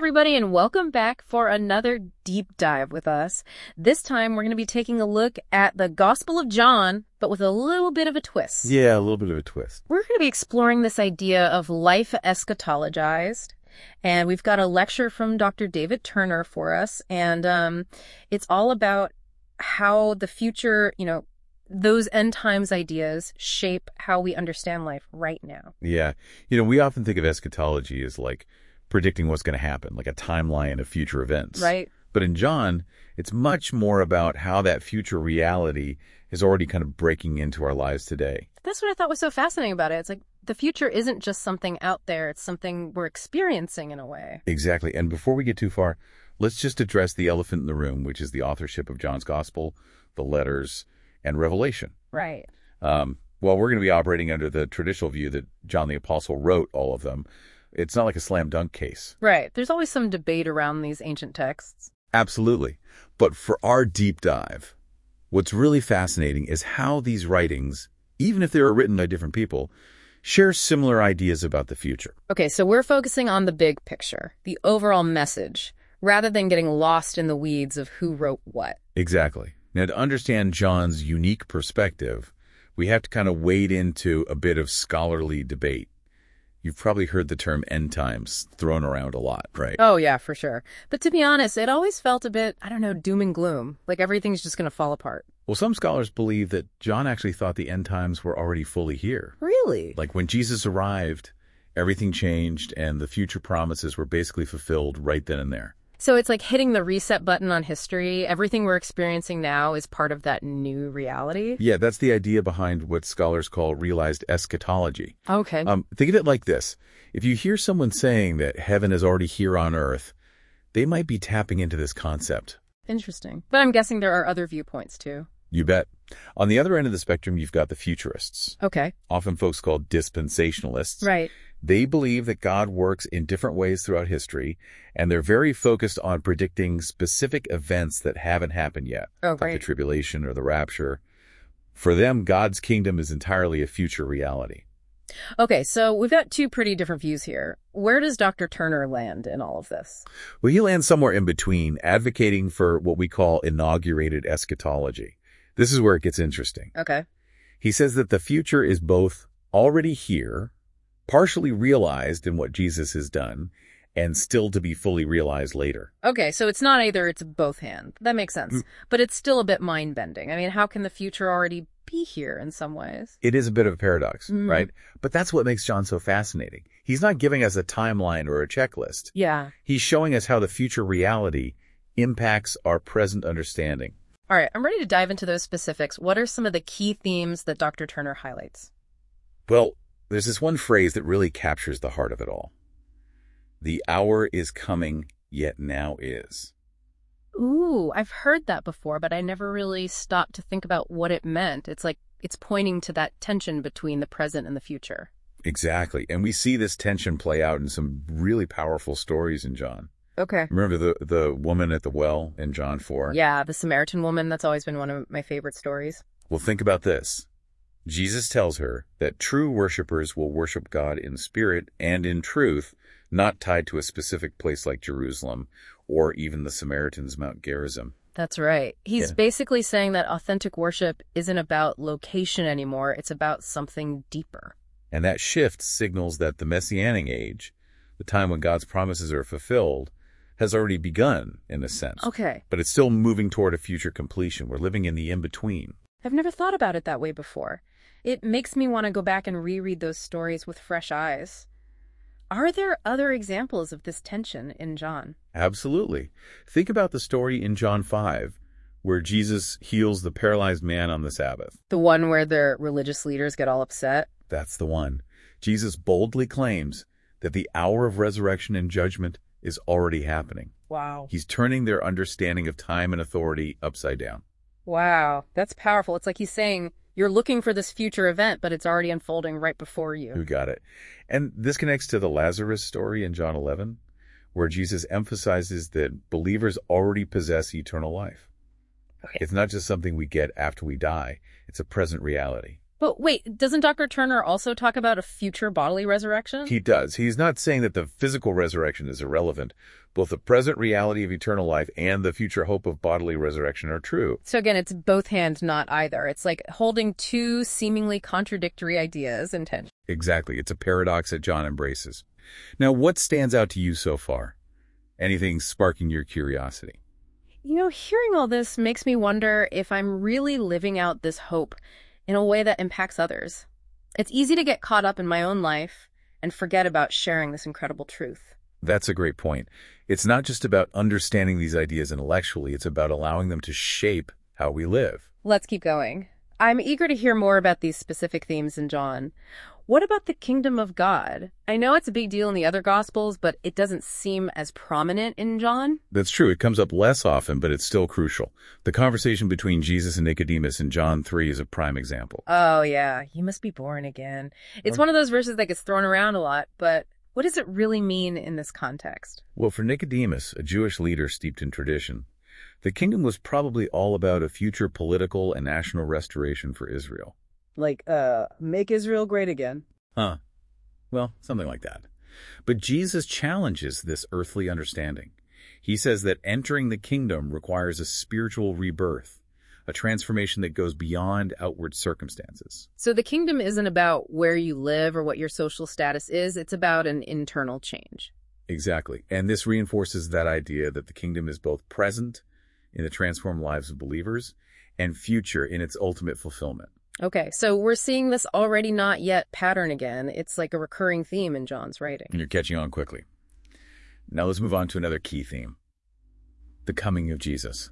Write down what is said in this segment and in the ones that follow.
everybody, and welcome back for another deep dive with us. This time, we're going to be taking a look at the Gospel of John, but with a little bit of a twist. Yeah, a little bit of a twist. We're going to be exploring this idea of life eschatologized, and we've got a lecture from Dr. David Turner for us, and it's all about how the future, those end times ideas shape how we understand life right now. Yeah. We often think of eschatology as like predicting what's going to happen, like a timeline of future events. Right. But in John, it's much more about how that future reality is already kind of breaking into our lives today. That's what I thought was so fascinating about it. It's like the future isn't just something out there. It's something we're experiencing in a way. Exactly. And before we get too far, let's just address the elephant in the room, which is the authorship of John's Gospel, the letters, and Revelation. Right. Well, we're going to be operating under the traditional view that John the Apostle wrote all of them. It's not like a slam dunk case. Right. There's always some debate around these ancient texts. Absolutely. But for our deep dive, what's really fascinating is how these writings, even if they were written by different people, share similar ideas about the future. Okay, so we're focusing on the big picture, the overall message, rather than getting lost in the weeds of who wrote what. Exactly. Now, to understand John's unique perspective, we have to kind of wade into a bit of scholarly debate. You've probably heard the term end times thrown around a lot, right? Oh, yeah, for sure. But to be honest, it always felt a bit, doom and gloom, like everything's just going to fall apart. Well, some scholars believe that John actually thought the end times were already fully here. Really? Like when Jesus arrived, everything changed and the future promises were basically fulfilled right then and there. So it's like hitting the reset button on history. Everything we're experiencing now is part of that new reality? Yeah, that's the idea behind what scholars call realized eschatology. Okay. Think of it like this. If you hear someone saying that heaven is already here on earth, they might be tapping into this concept. Interesting. But I'm guessing there are other viewpoints, too. You bet. On the other end of the spectrum, you've got the futurists. Okay. Often folks called dispensationalists. Right. They believe that God works in different ways throughout history, and they're very focused on predicting specific events that haven't happened yet, like the tribulation or the rapture. For them, God's kingdom is entirely a future reality. Okay, so we've got two pretty different views here. Where does Dr. Turner land in all of this? Well, he lands somewhere in between, advocating for what we call inaugurated eschatology. This is where it gets interesting. Okay. He says that the future is both already here, partially realized in what Jesus has done, and still to be fully realized later. Okay, so it's not either, it's both hand. That makes sense. But it's still a bit mind-bending. I mean, how can the future already be here in some ways? It is a bit of a paradox, right? But that's what makes John so fascinating. He's not giving us a timeline or a checklist. Yeah. He's showing us how the future reality impacts our present understanding. All right, I'm ready to dive into those specifics. What are some of the key themes that Dr. Turner highlights? Well, there's this one phrase that really captures the heart of it all. The hour is coming, yet now is. Ooh, I've heard that before, but I never really stopped to think about what it meant. It's like it's pointing to that tension between the present and the future. Exactly. And we see this tension play out in some really powerful stories in John. Okay. Remember the woman at the well in John 4? Yeah, the Samaritan woman. That's always been one of my favorite stories. Well, think about this. Jesus tells her that true worshipers will worship God in spirit and in truth, not tied to a specific place like Jerusalem or even the Samaritans' Mount Gerizim. That's right. He's basically saying that authentic worship isn't about location anymore. It's about something deeper. And that shift signals that the Messianic age, the time when God's promises are fulfilled, has already begun, in a sense. Okay. But it's still moving toward a future completion. We're living in the in-between. I've never thought about it that way before. It makes me want to go back and reread those stories with fresh eyes. Are there other examples of this tension in John? Absolutely. Think about the story in John 5, where Jesus heals the paralyzed man on the Sabbath. The one where the religious leaders get all upset? That's the one. Jesus boldly claims that the hour of resurrection and judgment is already happening. Wow. He's turning their understanding of time and authority upside down. Wow, that's powerful. It's like he's saying, you're looking for this future event, but it's already unfolding right before you. You got it. And this connects to the Lazarus story in John 11, where Jesus emphasizes that believers already possess eternal life. Okay. It's not just something we get after we die. It's a present reality. But wait, doesn't Dr. Turner also talk about a future bodily resurrection? He does. He's not saying that the physical resurrection is irrelevant. Both the present reality of eternal life and the future hope of bodily resurrection are true. So again, it's both hand, not either. It's like holding two seemingly contradictory ideas in tension. Exactly. It's a paradox that John embraces. Now, what stands out to you so far? Anything sparking your curiosity? Hearing all this makes me wonder if I'm really living out this hope in a way that impacts others. It's easy to get caught up in my own life and forget about sharing this incredible truth. That's a great point. It's not just about understanding these ideas intellectually, it's about allowing them to shape how we live. Let's keep going. I'm eager to hear more about these specific themes in John. What about the kingdom of God? I know it's a big deal in the other Gospels, but it doesn't seem as prominent in John. That's true. It comes up less often, but it's still crucial. The conversation between Jesus and Nicodemus in John 3 is a prime example. Oh, yeah. You must be born again. It's one of those verses that gets thrown around a lot, but what does it really mean in this context? Well, for Nicodemus, a Jewish leader steeped in tradition, the kingdom was probably all about a future political and national restoration for Israel. Like, make Israel great again. Huh. Well, something like that. But Jesus challenges this earthly understanding. He says that entering the kingdom requires a spiritual rebirth, a transformation that goes beyond outward circumstances. So the kingdom isn't about where you live or what your social status is. It's about an internal change. Exactly. And this reinforces that idea that the kingdom is both present in the transformed lives of believers and future in its ultimate fulfillment. Okay, so we're seeing this already not yet pattern again. It's like a recurring theme in John's writing. And you're catching on quickly. Now let's move on to another key theme. The coming of Jesus.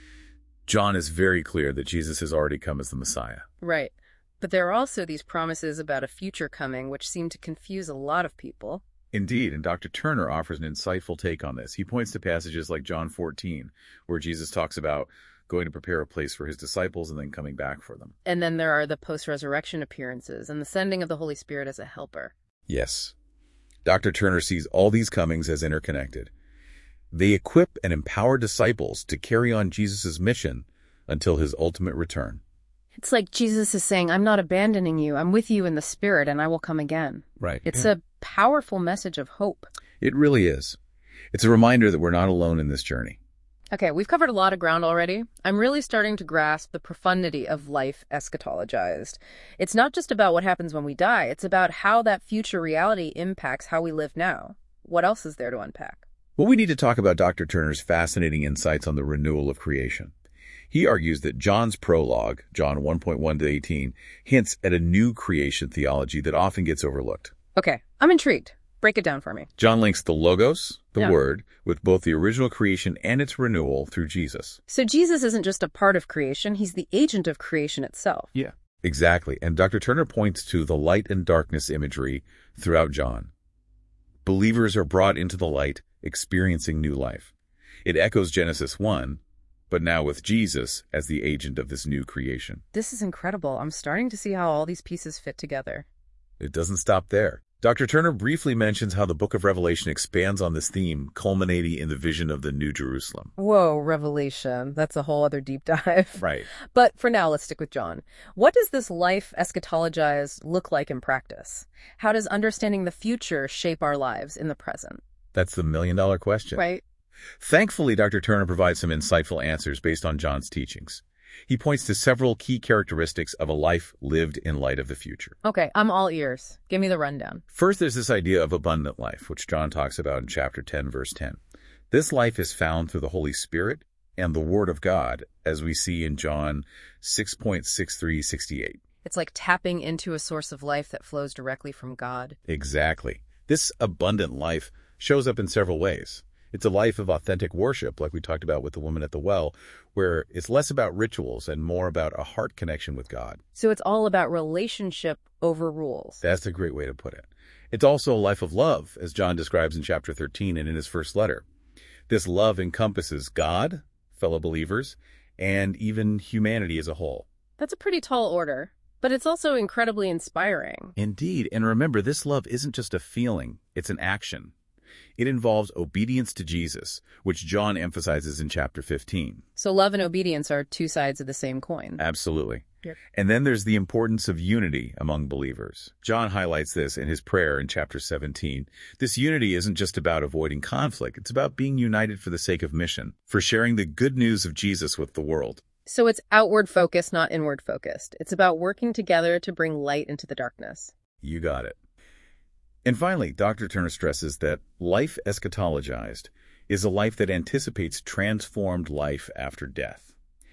John is very clear that Jesus has already come as the Messiah. Right. But there are also these promises about a future coming, which seem to confuse a lot of people. Indeed, and Dr. Turner offers an insightful take on this. He points to passages like John 14, where Jesus talks about going to prepare a place for his disciples and then coming back for them. And then there are the post-resurrection appearances and the sending of the Holy Spirit as a helper. Yes. Dr. Turner sees all these comings as interconnected. They equip and empower disciples to carry on Jesus' mission until his ultimate return. It's like Jesus is saying, I'm not abandoning you. I'm with you in the Spirit, and I will come again. Right. It's a powerful message of hope. It really is. It's a reminder that we're not alone in this journey. Okay, we've covered a lot of ground already. I'm really starting to grasp the profundity of life eschatologized. It's not just about what happens when we die. It's about how that future reality impacts how we live now. What else is there to unpack? Well, we need to talk about Dr. Turner's fascinating insights on the renewal of creation. He argues that John's prologue, John 1.1 to 18, hints at a new creation theology that often gets overlooked. Okay, I'm intrigued. Break it down for me. John links the Logos, the Word, with both the original creation and its renewal through Jesus. So Jesus isn't just a part of creation, he's the agent of creation itself. Yeah. Exactly. And Dr. Turner points to the light and darkness imagery throughout John. Believers are brought into the light, experiencing new life. It echoes Genesis 1, but now with Jesus as the agent of this new creation. This is incredible. I'm starting to see how all these pieces fit together. It doesn't stop there. Dr. Turner briefly mentions how the book of Revelation expands on this theme, culminating in the vision of the New Jerusalem. Whoa, Revelation. That's a whole other deep dive. Right. But for now, let's stick with John. What does this life eschatologized look like in practice? How does understanding the future shape our lives in the present? That's the million-dollar question. Right. Thankfully, Dr. Turner provides some insightful answers based on John's teachings. He points to several key characteristics of a life lived in light of the future. Okay, I'm all ears. Give me the rundown. First, there's this idea of abundant life, which John talks about in chapter 10, verse 10. This life is found through the Holy Spirit and the Word of God, as we see in John 6.63-68. It's like tapping into a source of life that flows directly from God. Exactly. This abundant life shows up in several ways. It's a life of authentic worship, like we talked about with the woman at the well, where it's less about rituals and more about a heart connection with God. So it's all about relationship over rules. That's a great way to put it. It's also a life of love, as John describes in chapter 13 and in his first letter. This love encompasses God, fellow believers, and even humanity as a whole. That's a pretty tall order, but it's also incredibly inspiring. Indeed, and remember, this love isn't just a feeling, it's an action. It involves obedience to Jesus, which John emphasizes in chapter 15. So love and obedience are two sides of the same coin. Absolutely. Yep. And then there's the importance of unity among believers. John highlights this in his prayer in chapter 17. This unity isn't just about avoiding conflict. It's about being united for the sake of mission, for sharing the good news of Jesus with the world. So it's outward focused, not inward focused. It's about working together to bring light into the darkness. You got it. And finally, Dr. Turner stresses that life eschatologized is a life that anticipates transformed life after death.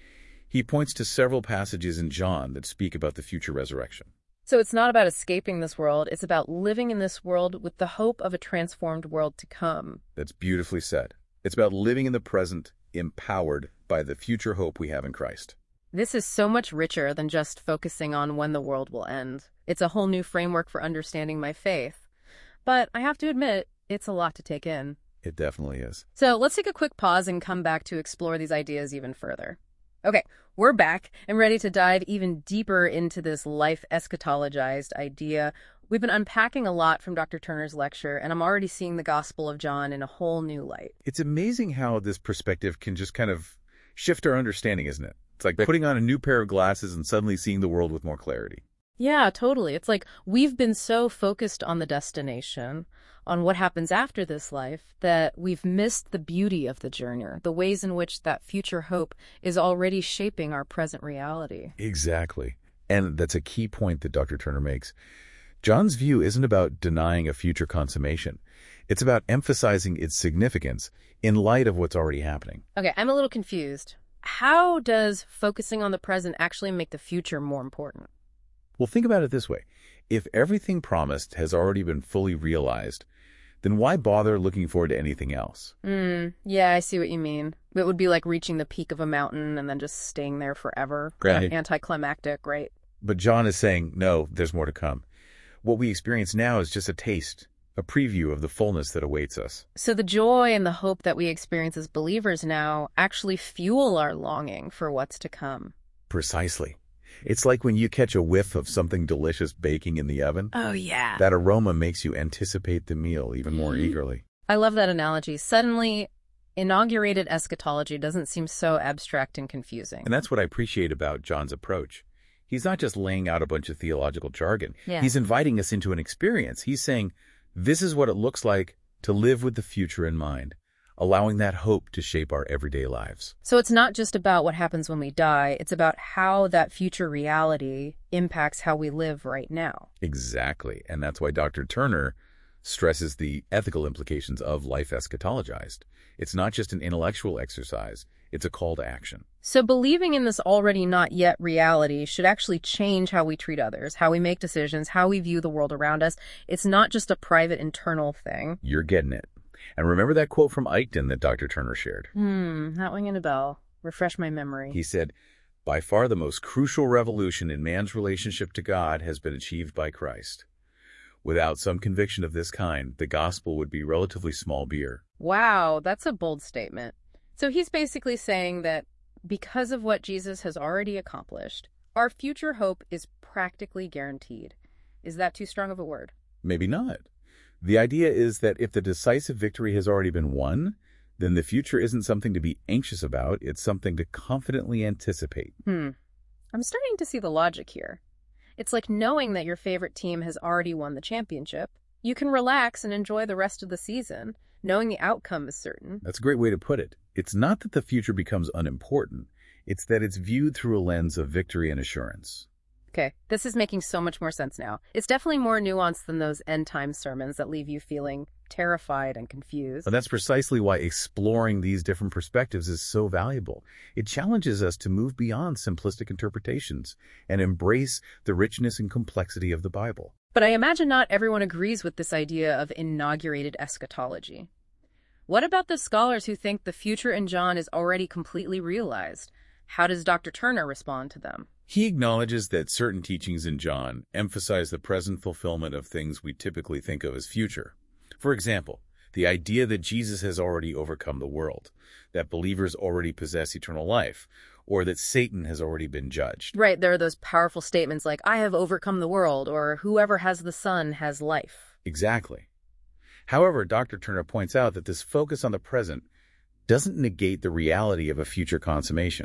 He points to several passages in John that speak about the future resurrection. So it's not about escaping this world. It's about living in this world with the hope of a transformed world to come. That's beautifully said. It's about living in the present, empowered by the future hope we have in Christ. This is so much richer than just focusing on when the world will end. It's a whole new framework for understanding my faith. But I have to admit, it's a lot to take in. It definitely is. So let's take a quick pause and come back to explore these ideas even further. Okay, we're back and ready to dive even deeper into this life eschatologized idea. We've been unpacking a lot from Dr. Turner's lecture, and I'm already seeing the Gospel of John in a whole new light. It's amazing how this perspective can just kind of shift our understanding, isn't it? It's like putting on a new pair of glasses and suddenly seeing the world with more clarity. Yeah, totally. It's like we've been so focused on the destination, on what happens after this life, that we've missed the beauty of the journey, the ways in which that future hope is already shaping our present reality. Exactly. And that's a key point that Dr. Turner makes. John's view isn't about denying a future consummation. It's about emphasizing its significance in light of what's already happening. Okay, I'm a little confused. How does focusing on the present actually make the future more important? Well, think about it this way. If everything promised has already been fully realized, then why bother looking forward to anything else? Yeah, I see what you mean. It would be like reaching the peak of a mountain and then just staying there forever. Right. Anticlimactic, right? But John is saying, no, there's more to come. What we experience now is just a taste, a preview of the fullness that awaits us. So the joy and the hope that we experience as believers now actually fuel our longing for what's to come. Precisely. It's like when you catch a whiff of something delicious baking in the oven. Oh, yeah. That aroma makes you anticipate the meal even more eagerly. I love that analogy. Suddenly, inaugurated eschatology doesn't seem so abstract and confusing. And that's what I appreciate about John's approach. He's not just laying out a bunch of theological jargon. Yeah. He's inviting us into an experience. He's saying, this is what it looks like to live with the future in mind, allowing that hope to shape our everyday lives. So it's not just about what happens when we die. It's about how that future reality impacts how we live right now. Exactly. And that's why Dr. Turner stresses the ethical implications of life eschatologized. It's not just an intellectual exercise. It's a call to action. So believing in this already not yet reality should actually change how we treat others, how we make decisions, how we view the world around us. It's not just a private internal thing. You're getting it. And remember that quote from Eichton that Dr. Turner shared? Not ringing a bell. Refresh my memory. He said, by far the most crucial revolution in man's relationship to God has been achieved by Christ. Without some conviction of this kind, the gospel would be relatively small beer. Wow, that's a bold statement. So he's basically saying that because of what Jesus has already accomplished, our future hope is practically guaranteed. Is that too strong of a word? Maybe not. The idea is that if the decisive victory has already been won, then the future isn't something to be anxious about. It's something to confidently anticipate. I'm starting to see the logic here. It's like knowing that your favorite team has already won the championship. You can relax and enjoy the rest of the season, knowing the outcome is certain. That's a great way to put it. It's not that the future becomes unimportant. It's that it's viewed through a lens of victory and assurance. Okay, this is making so much more sense now. It's definitely more nuanced than those end-time sermons that leave you feeling terrified and confused. And that's precisely why exploring these different perspectives is so valuable. It challenges us to move beyond simplistic interpretations and embrace the richness and complexity of the Bible. But I imagine not everyone agrees with this idea of inaugurated eschatology. What about the scholars who think the future in John is already completely realized? How does Dr. Turner respond to them? He acknowledges that certain teachings in John emphasize the present fulfillment of things we typically think of as future. For example, the idea that Jesus has already overcome the world, that believers already possess eternal life, or that Satan has already been judged. Right, there are those powerful statements like, I have overcome the world, or whoever has the Son has life. Exactly. However, Dr. Turner points out that this focus on the present doesn't negate the reality of a future consummation.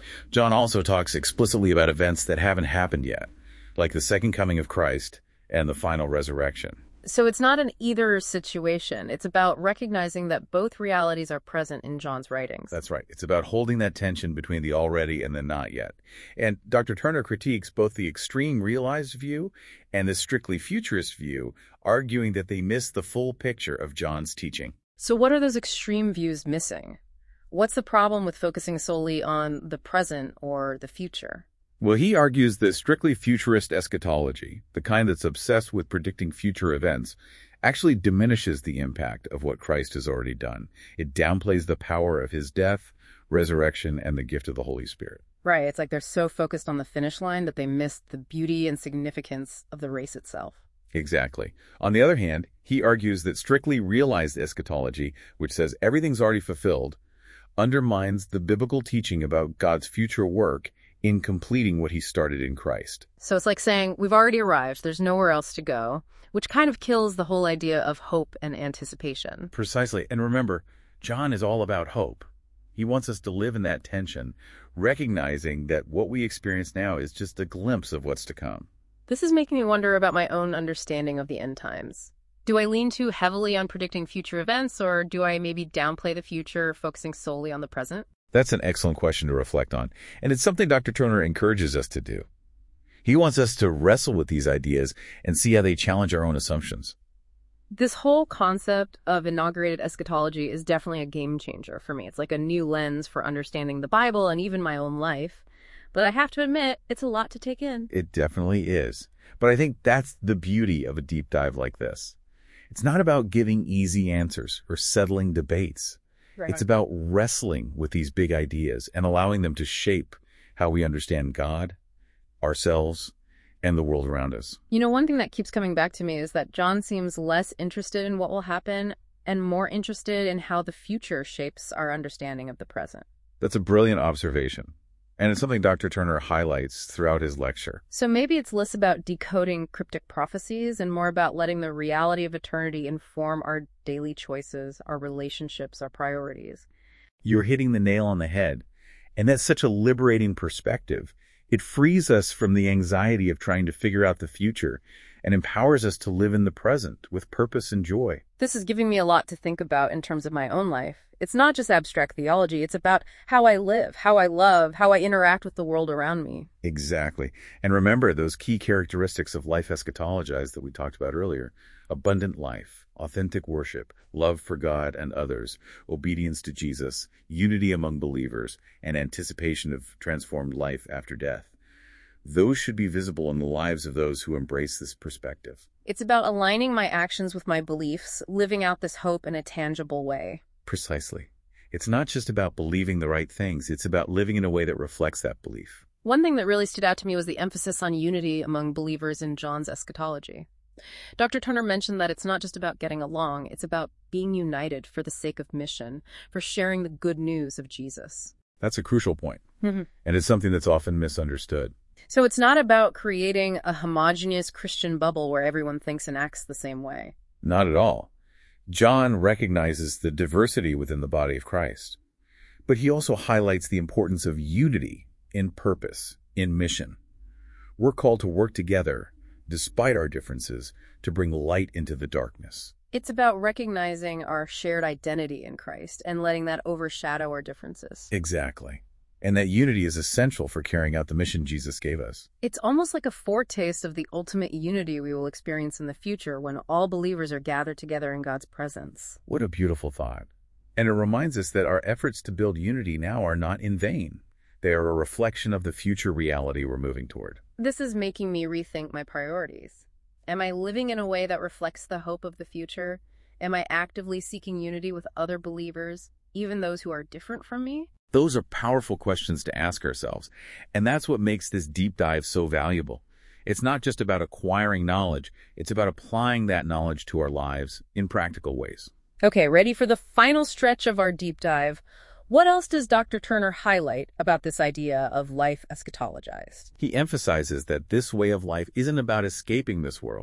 John also talks explicitly about events that haven't happened yet, like the second coming of Christ and the final resurrection. So it's not an either situation. It's about recognizing that both realities are present in John's writings. That's right. It's about holding that tension between the already and the not yet. And Dr. Turner critiques both the extreme realized view and the strictly futurist view, arguing that they miss the full picture of John's teaching. So what are those extreme views missing? What's the problem with focusing solely on the present or the future? Well, he argues that strictly futurist eschatology, the kind that's obsessed with predicting future events, actually diminishes the impact of what Christ has already done. It downplays the power of his death, resurrection, and the gift of the Holy Spirit. Right. It's like they're so focused on the finish line that they miss the beauty and significance of the race itself. Exactly. On the other hand, he argues that strictly realized eschatology, which says everything's already fulfilled, undermines the biblical teaching about God's future work in completing what he started in Christ. So it's like saying, we've already arrived, there's nowhere else to go, which kind of kills the whole idea of hope and anticipation. Precisely. And remember, John is all about hope. He wants us to live in that tension, recognizing that what we experience now is just a glimpse of what's to come. This is making me wonder about my own understanding of the end times. Do I lean too heavily on predicting future events, or do I maybe downplay the future, focusing solely on the present? That's an excellent question to reflect on, and it's something Dr. Turner encourages us to do. He wants us to wrestle with these ideas and see how they challenge our own assumptions. This whole concept of inaugurated eschatology is definitely a game changer for me. It's like a new lens for understanding the Bible and even my own life. But I have to admit, it's a lot to take in. It definitely is. But I think that's the beauty of a deep dive like this. It's not about giving easy answers or settling debates. Right. It's about wrestling with these big ideas and allowing them to shape how we understand God, ourselves, and the world around us. You know, one thing that keeps coming back to me is that John seems less interested in what will happen and more interested in how the future shapes our understanding of the present. That's a brilliant observation. And it's something Dr. Turner highlights throughout his lecture. So maybe it's less about decoding cryptic prophecies and more about letting the reality of eternity inform our daily choices, our relationships, our priorities. You're hitting the nail on the head. And that's such a liberating perspective. It frees us from the anxiety of trying to figure out the future and empowers us to live in the present with purpose and joy. This is giving me a lot to think about in terms of my own life. It's not just abstract theology. It's about how I live, how I love, how I interact with the world around me. Exactly. And remember those key characteristics of life eschatologized that we talked about earlier. Abundant life, authentic worship, love for God and others, obedience to Jesus, unity among believers, and anticipation of transformed life after death. Those should be visible in the lives of those who embrace this perspective. It's about aligning my actions with my beliefs, living out this hope in a tangible way. Precisely. It's not just about believing the right things. It's about living in a way that reflects that belief. One thing that really stood out to me was the emphasis on unity among believers in John's eschatology. Dr. Turner mentioned that it's not just about getting along, it's about being united for the sake of mission, for sharing the good news of Jesus. That's a crucial point, Mm-hmm. and it's something that's often misunderstood. So it's not about creating a homogeneous Christian bubble where everyone thinks and acts the same way. Not at all. John recognizes the diversity within the body of Christ, but he also highlights the importance of unity in purpose, in mission. We're called to work together, despite our differences, to bring light into the darkness. It's about recognizing our shared identity in Christ and letting that overshadow our differences. Exactly. And that unity is essential for carrying out the mission Jesus gave us. It's almost like a foretaste of the ultimate unity we will experience in the future when all believers are gathered together in God's presence. What a beautiful thought. And it reminds us that our efforts to build unity now are not in vain. They are a reflection of the future reality we're moving toward. This is making me rethink my priorities. Am I living in a way that reflects the hope of the future? Am I actively seeking unity with other believers, even those who are different from me? Those are powerful questions to ask ourselves, and that's what makes this deep dive so valuable. It's not just about acquiring knowledge, it's about applying that knowledge to our lives in practical ways. Okay, ready for the final stretch of our deep dive. What else does Dr. Turner highlight about this idea of life eschatologized? He emphasizes that this way of life isn't about escaping this world,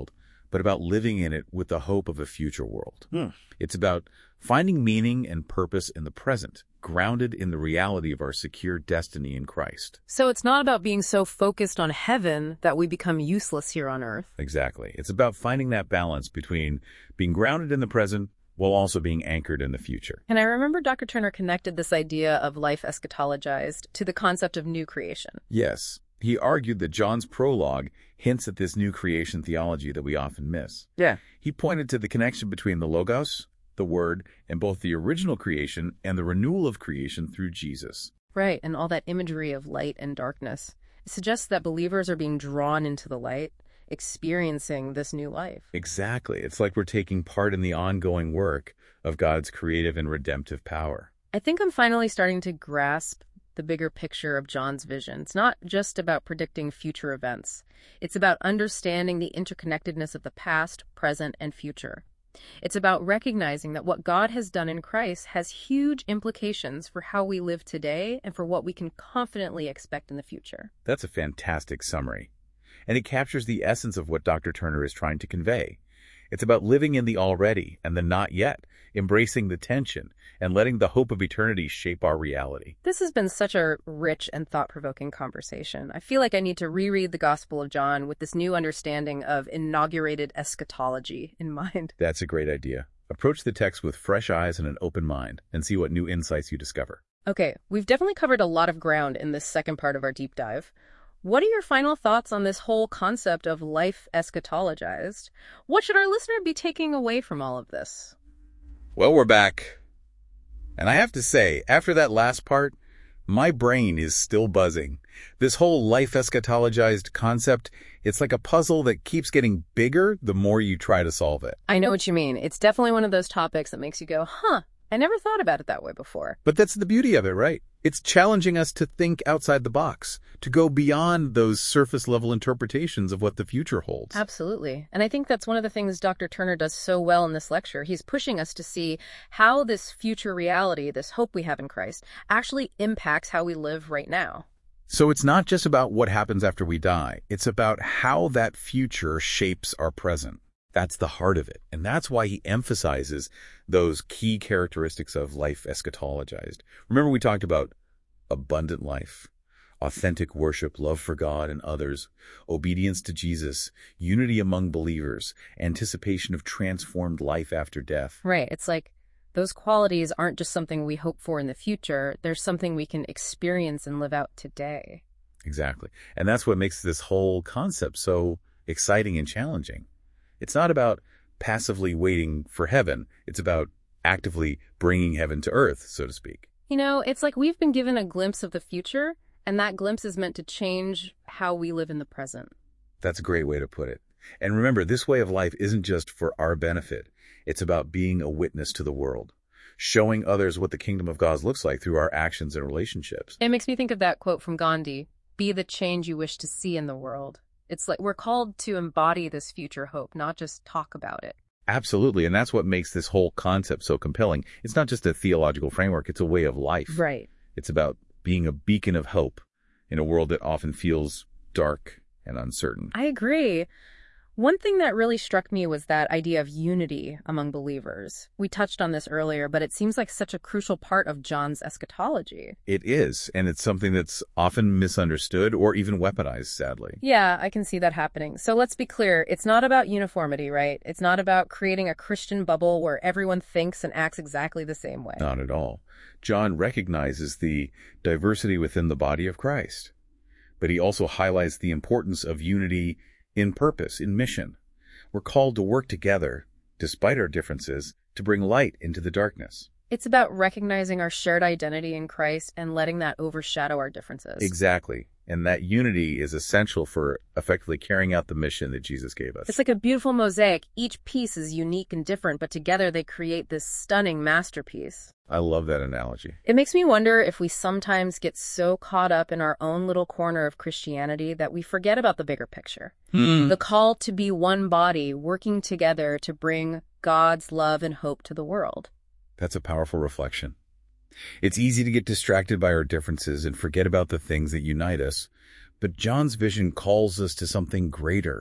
but about living in it with the hope of a future world. It's about finding meaning and purpose in the present, grounded in the reality of our secure destiny in Christ. So it's not about being so focused on heaven that we become useless here on earth. Exactly. It's about finding that balance between being grounded in the present while also being anchored in the future. And I remember Dr. Turner connected this idea of life eschatologized to the concept of new creation. Yes, he argued that John's prologue hints at this new creation theology that we often miss. Yeah. He pointed to the connection between the Logos, the Word, and both the original creation and the renewal of creation through Jesus. Right, and all that imagery of light and darkness. It suggests that believers are being drawn into the light, experiencing this new life. Exactly. It's like we're taking part in the ongoing work of God's creative and redemptive power. I think I'm finally starting to grasp the bigger picture of John's vision. It's not just about predicting future events. It's about understanding the interconnectedness of the past, present, and future. It's about recognizing that what God has done in Christ has huge implications for how we live today and for what we can confidently expect in the future. That's a fantastic summary. And it captures the essence of what Dr. Turner is trying to convey. It's about living in the already and the not yet, embracing the tension, and letting the hope of eternity shape our reality. This has been such a rich and thought-provoking conversation. I feel like I need to reread the Gospel of John with this new understanding of inaugurated eschatology in mind. That's a great idea. Approach the text with fresh eyes and an open mind, and see what new insights you discover. Okay, we've definitely covered a lot of ground in this second part of our deep dive. What are your final thoughts on this whole concept of life eschatologized? What should our listener be taking away from all of this? Well, we're back. And I have to say, after that last part, my brain is still buzzing. This whole life eschatologized concept, it's like a puzzle that keeps getting bigger the more you try to solve it. I know what you mean. It's definitely one of those topics that makes you go, I never thought about it that way before. But that's the beauty of it, right? It's challenging us to think outside the box, to go beyond those surface-level interpretations of what the future holds. Absolutely. And I think that's one of the things Dr. Turner does so well in this lecture. He's pushing us to see how this future reality, this hope we have in Christ, actually impacts how we live right now. So it's not just about what happens after we die. It's about how that future shapes our present. That's the heart of it. And that's why he emphasizes those key characteristics of life eschatologized. Remember, we talked about abundant life, authentic worship, love for God and others, obedience to Jesus, unity among believers, anticipation of transformed life after death. Right. It's like those qualities aren't just something we hope for in the future. They're something we can experience and live out today. Exactly. And that's what makes this whole concept so exciting and challenging. It's not about passively waiting for heaven. It's about actively bringing heaven to earth, so to speak. You know, it's like we've been given a glimpse of the future, and that glimpse is meant to change how we live in the present. That's a great way to put it. And remember, this way of life isn't just for our benefit. It's about being a witness to the world, showing others what the kingdom of God looks like through our actions and relationships. It makes me think of that quote from Gandhi, "Be the change you wish to see in the world." It's like we're called to embody this future hope, not just talk about it. Absolutely. And that's what makes this whole concept so compelling. It's not just a theological framework. It's a way of life. Right. It's about being a beacon of hope in a world that often feels dark and uncertain. I agree. One thing that really struck me was that idea of unity among believers. We touched on this earlier, but it seems like such a crucial part of John's eschatology. It is, and it's something that's often misunderstood or even weaponized, sadly. Yeah, I can see that happening. So let's be clear. It's not about uniformity, right? It's not about creating a Christian bubble where everyone thinks and acts exactly the same way. Not at all. John recognizes the diversity within the body of Christ, but he also highlights the importance of unity in purpose, in mission. We're called to work together, despite our differences, to bring light into the darkness. It's about recognizing our shared identity in Christ and letting that overshadow our differences. Exactly. And that unity is essential for effectively carrying out the mission that Jesus gave us. It's like a beautiful mosaic. Each piece is unique and different, but together they create this stunning masterpiece. I love that analogy. It makes me wonder if we sometimes get so caught up in our own little corner of Christianity that we forget about the bigger picture. The call to be one body, working together to bring God's love and hope to the world. That's a powerful reflection. It's easy to get distracted by our differences and forget about the things that unite us, but John's vision calls us to something greater,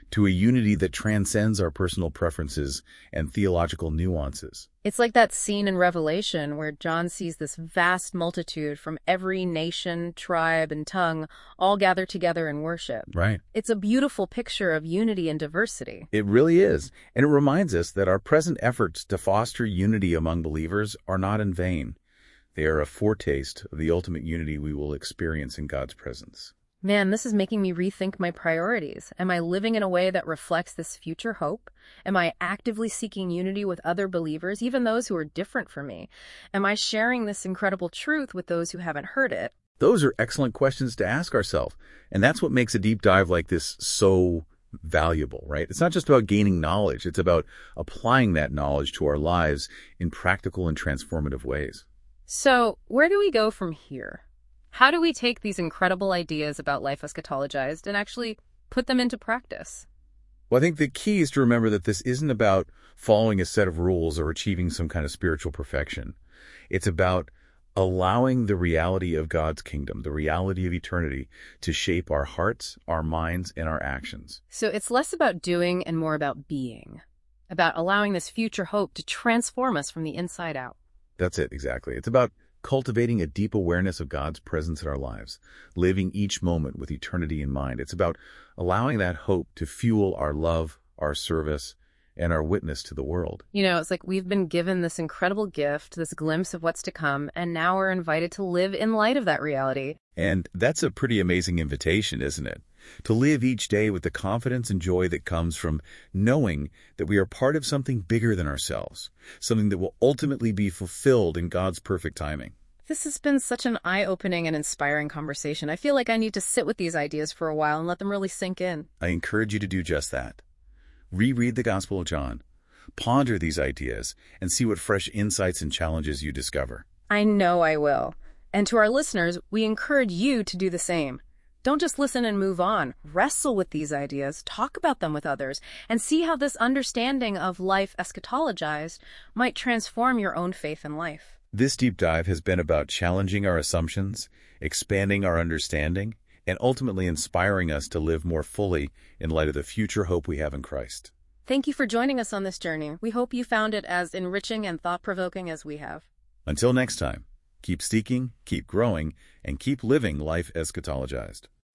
to a unity that transcends our personal preferences and theological nuances. It's like that scene in Revelation where John sees this vast multitude from every nation, tribe, and tongue all gathered together in worship. Right. It's a beautiful picture of unity and diversity. It really is. And it reminds us that our present efforts to foster unity among believers are not in vain. They are a foretaste of the ultimate unity we will experience in God's presence. Man, this is making me rethink my priorities. Am I living in a way that reflects this future hope? Am I actively seeking unity with other believers, even those who are different from me? Am I sharing this incredible truth with those who haven't heard it? Those are excellent questions to ask ourselves. And that's what makes a deep dive like this so valuable, right? It's not just about gaining knowledge. It's about applying that knowledge to our lives in practical and transformative ways. So, where do we go from here? How do we take these incredible ideas about life eschatologized and actually put them into practice? Well, I think the key is to remember that this isn't about following a set of rules or achieving some kind of spiritual perfection. It's about allowing the reality of God's kingdom, the reality of eternity, to shape our hearts, our minds, and our actions. So it's less about doing and more about being, about allowing this future hope to transform us from the inside out. That's it, exactly. It's about cultivating a deep awareness of God's presence in our lives, living each moment with eternity in mind. It's about allowing that hope to fuel our love, our service, and our witness to the world. You know, it's like we've been given this incredible gift, this glimpse of what's to come, and now we're invited to live in light of that reality. And that's a pretty amazing invitation, isn't it? To live each day with the confidence and joy that comes from knowing that we are part of something bigger than ourselves, something that will ultimately be fulfilled in God's perfect timing. This has been such an eye-opening and inspiring conversation. I feel like I need to sit with these ideas for a while and let them really sink in. I encourage you to do just that. Reread the Gospel of John, ponder these ideas, and see what fresh insights and challenges you discover. I know I will. And to our listeners, we encourage you to do the same. Don't just listen and move on. Wrestle with these ideas, talk about them with others, and see how this understanding of life eschatologized might transform your own faith and life. This deep dive has been about challenging our assumptions, expanding our understanding, and ultimately inspiring us to live more fully in light of the future hope we have in Christ. Thank you for joining us on this journey. We hope you found it as enriching and thought-provoking as we have. Until next time, keep seeking, keep growing, and keep living life eschatologized.